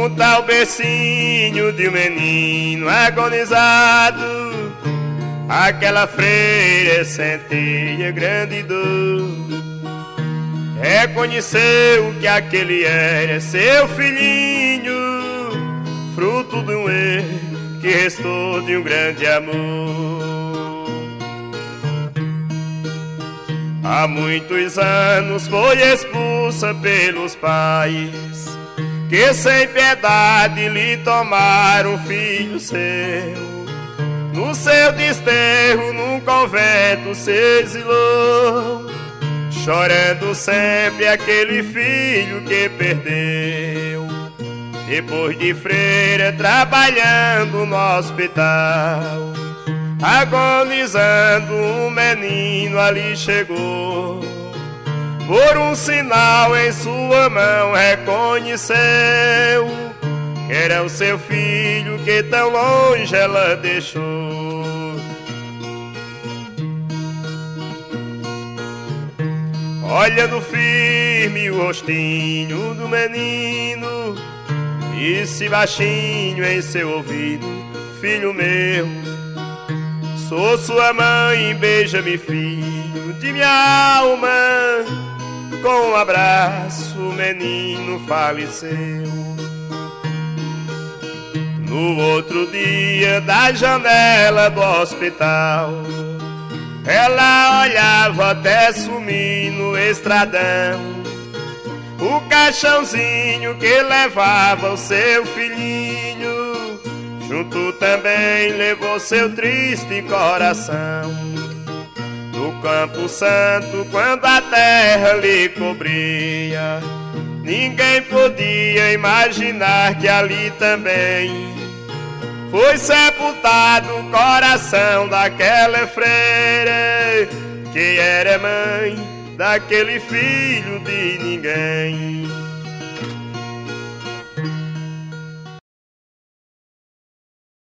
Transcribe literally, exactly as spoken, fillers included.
junto ao bercinho de um menino agonizado, aquela freira sentia grande dor. Reconheceu que aquele era seu filhinho, fruto de um erro que restou de um grande amor. Há muitos anos foi expulsa pelos pais, que sem piedade lhe tomaram o filho seu. No seu desterro num convento se exilou, chorando sempre aquele filho que perdeu. Depois de freira trabalhando no hospital, agonizando, um menino ali chegou. Por um sinal em sua mão reconheceu que era o seu filho que tão longe ela deixou. Olhando firme o rostinho do menino, disse baixinho em seu ouvido: filho meu, sou sua mãe, beija-me, filho de minha alma. Com um abraço o menino faleceu. No outro dia, da janela do hospital, ela olhava até sumir no estradão o caixãozinho que levava o seu filhinho. Junto também levou seu triste coração. No Campo Santo, quando a terra lhe cobria, ninguém podia imaginar que ali também foi sepultado o coração daquela freira, que era mãe daquele filho de ninguém.